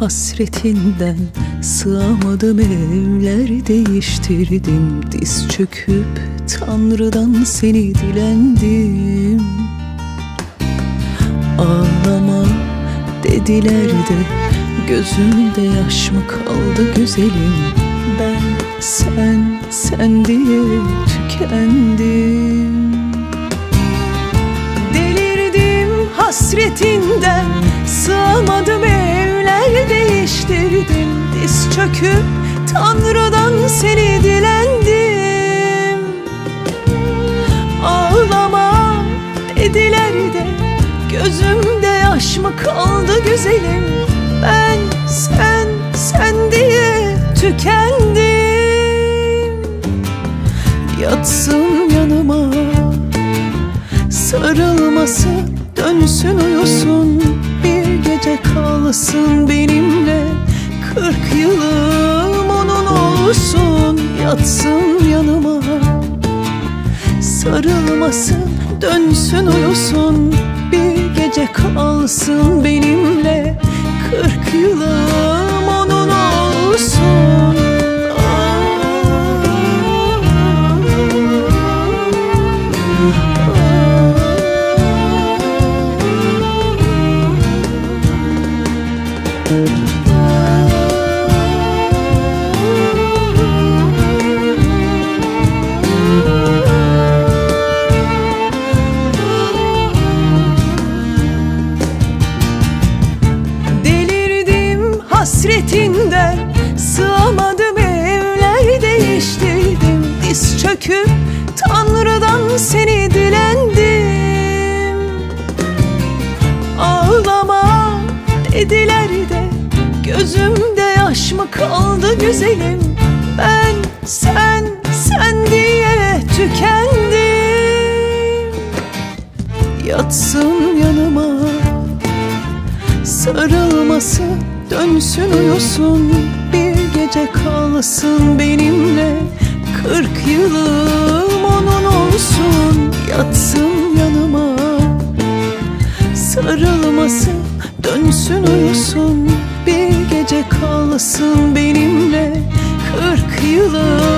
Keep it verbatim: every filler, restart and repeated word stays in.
hasretinden, sığamadım evler değiştirdim. Diz çöküp Tanrı'dan seni dilendim. Ağlama dediler de gözümde yaş mı kaldı güzelim? Ben sen, sen diye tükendim. Delirdim hasretinden, sığamadım evler değiştirdim. Diz çöküp Tanrı'dan seni dilendim. Ağlama dediler de gözümde yaş mı kaldı güzelim? Ben sen, sen diye tükendim. Yatsın yanıma, sarılması, dönsün uyusun, bir gece kalsın benimle, kırk yılım onun olsun. Yatsın yanıma, sarılmasın, dönsün uyusun, bir gece kalsın benimle, kırk yılım onun olsun. Delirdim hasretinden, sığamadım evler değiştirdim. Diz çöküp Tanrı'dan seni dilendim. Ağlama dediler de gözümde yaş mı kaldı güzelim? Ben sen, sen diye tükendim. Yatsın yanıma, sarılması, dönsün uyusun, bir gece kalsın benimle, kırk yılım onun olsun. Yatsın yanıma, sarılması, dönsün uyusun, bir gece kalsın benimle, kırk yılım